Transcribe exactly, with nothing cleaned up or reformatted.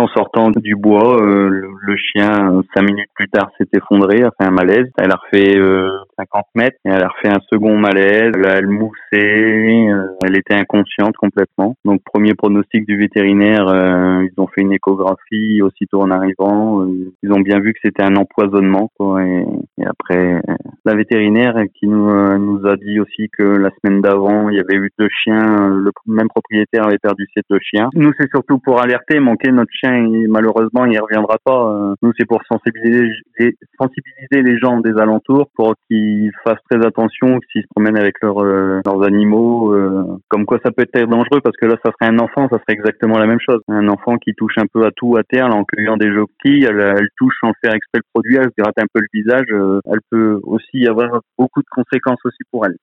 en sortant du bois, euh, le, le chien, cinq minutes plus tard, s'est effondré, a fait un malaise. Elle a refait euh, cinquante mètres et elle a refait un second malaise. Là, elle moussait, euh, elle était inconsciente complètement. Donc, premier pronostic du vétérinaire, euh, ils ont fait une échographie aussitôt en arrivant. Euh, ils ont bien vu que c'était un empoisonnement, quoi. Et, et après, euh, la vétérinaire qui nous, euh, nous a dit aussi que la semaine d'avant, il y avait eu deux chiens, le même propriétaire avait perdu ses deux chiens. Nous, c'est surtout pour alerter, manquer notre chien, il, malheureusement, il reviendra pas. Nous, c'est pour sensibiliser, sensibiliser les gens des alentours pour qu'ils fassent très attention s'ils se promènent avec leurs, euh, leurs animaux. Euh, comme quoi, ça peut être dangereux parce que là, ça serait un enfant, ça serait exactement la même chose. Un enfant qui touche un peu à tout à terre, là, en cueillant des jockeys, elle, elle touche sans faire exprès le produit, elle se gratte un peu le visage. Euh, elle peut aussi avoir beaucoup de conséquences aussi pour elle.